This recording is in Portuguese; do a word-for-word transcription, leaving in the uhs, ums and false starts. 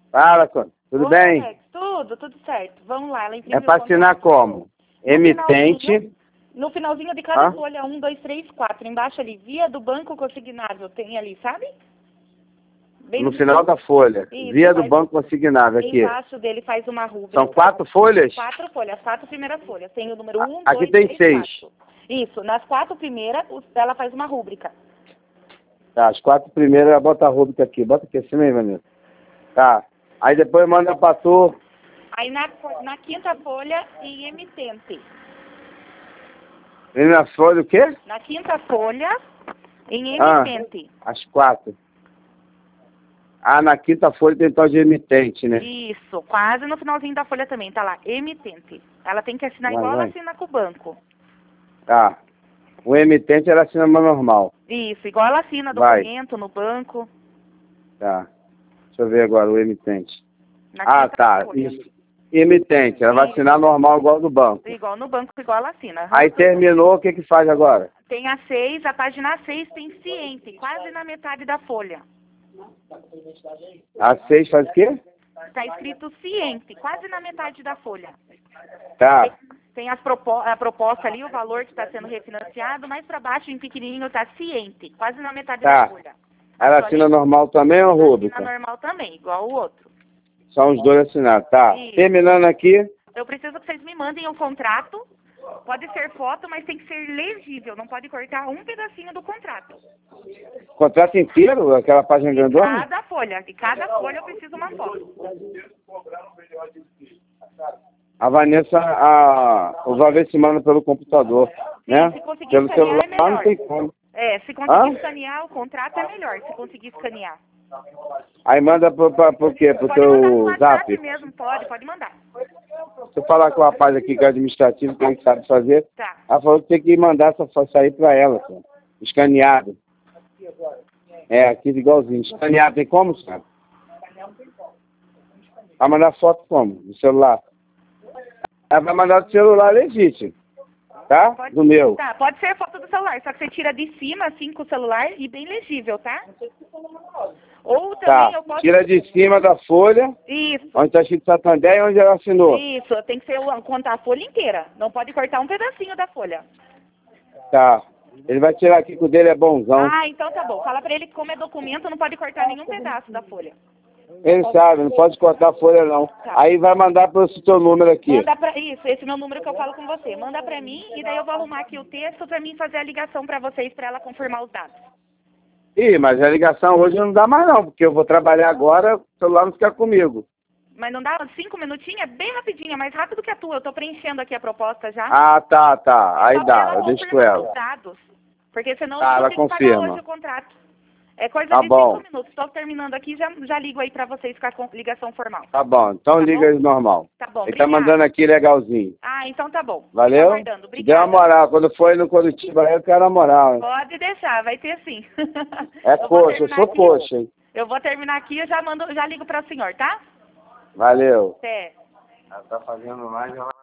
Fala, Sônia. Tudo Oi, bem? Alex. Tudo, tudo certo. Vamos lá, ela imprimiu É para o assinar contrato. como? No Emitente. finalzinho- No finalzinho de cada Hã? folha, um, dois, três, quatro. Embaixo ali, via do banco consignável, tem ali, sabe? Bem No final da folha. Isso, Via do faz- banco consignado aqui. Embaixo dele faz uma rúbrica. São quatro folhas? Quatro folhas, as quatro primeiras folhas. Tem o número um, Aqui dois, tem três, seis. quatro. Isso, nas quatro primeiras, o- ela faz uma rúbrica. Tá, as quatro primeiras, bota a rúbrica aqui. Bota aqui assim mesmo, Vanessa. Tá. Aí depois manda pra tu. Aí na, fo- na quinta folha, em emitente. E na folha o quê? Na quinta folha, em Ah. emitente. As quatro. Ah, na quinta folha tem tal de emitente, né? Isso, quase no finalzinho da folha também, tá lá, emitente. Ela tem que assinar Vai, igual ela vai. assina com o banco. Tá. O emitente ela assina mais normal. Isso, igual ela assina Vai. documento no banco. Tá. Deixa eu ver agora o emitente. Na Ah, quinta tá. folha. Isso. Emitente. Ela vai Isso. assinar normal igual do banco. Igual no banco, igual ela assina. Aí Aham. terminou, o que que faz agora? Tem a seis, a página seis tem ciente, quase na metade da folha. A seis faz o quê? Está escrito ciente, quase na metade da folha. Tá. Tem as propo a proposta ali, o valor que está sendo refinanciado, mais para baixo, em pequenininho, está ciente, quase na metade Tá. da folha. Ela Aqui, assina olha, normal também ou assina rúbrica? normal também, igual o outro. São os dois assinados. Tá. Isso. Terminando aqui. Eu preciso que vocês me mandem o contrato. Pode ser foto, mas tem que ser legível. Não pode cortar um pedacinho do contrato. Contrato inteiro, aquela página De grandona? cada folha. De cada folha eu preciso uma foto. A Vanessa, a, o Valver se manda pelo computador, né? se conseguir Pelo escanear, celular é melhor. não tem como. É, se conseguir Hã? escanear o contrato é melhor, se conseguir escanear. Aí manda pro, pra, pro quê? Pro Pode mandar no teu WhatsApp zap? mesmo, pode, pode mandar. Se eu falar com o rapaz aqui que é administrativo, que ele sabe fazer, Tá. ela falou que tem que mandar essa foto sair pra ela, cara. Escaneado. É, aqui igualzinho. Escaneado tem como, sabe? Vai mandar foto como? Do celular? Ela vai mandar do celular legítimo. Tá? Pode, Do meu. Tá, pode ser foto do celular, só que você tira de cima, assim, com o celular e bem legível, tá? Ou também Tá. eu posso... Tira de cima da folha, Isso, onde tá escrito Santander e onde ela assinou. isso, tem que ser o- contar a folha inteira. Não pode cortar um pedacinho da folha. Tá. Ele vai tirar aqui que o dele é bonzão. Ah, então tá bom. Fala pra ele que como é documento, não pode cortar nenhum pedaço da folha. Ele sabe, não pode cortar a folha não. Tá. Aí vai mandar pro seu número aqui. Manda pra... Isso, esse é o meu número que eu falo com você. Manda pra mim e daí eu vou arrumar aqui o texto pra mim fazer a ligação pra vocês, pra ela confirmar os dados. Ih, mas a ligação hoje não dá mais não, porque eu vou trabalhar agora, o celular não fica comigo. Mas não dá cinco minutinhos? É bem rapidinho, é mais rápido que a tua. Eu tô preenchendo aqui a proposta já. Ah, tá, tá. Aí Só pra dá, eu deixo com confirmar ela. os dados. Porque senão Tá, eu ela vou ter que pagar confirma. hoje o contrato. É coisa Tá de bom. cinco minutos. Estou terminando aqui, já, já ligo aí pra vocês com a con- ligação formal. Tá bom, então Tá liga bom? ele normal. Tá bom, Ele tá obrigada. mandando aqui legalzinho. Ah, então tá bom. Fico Valeu? aguardando. Deu Obrigada. uma moral. Quando for no Curitiba aí eu quero a moral, hein? Pode deixar, vai ter sim. É Eu vou coxa, eu terminar sou aqui- coxa, hein? Eu vou terminar aqui e já mando, já ligo para o senhor, tá? Valeu. Até. Ela tá fazendo mais, ela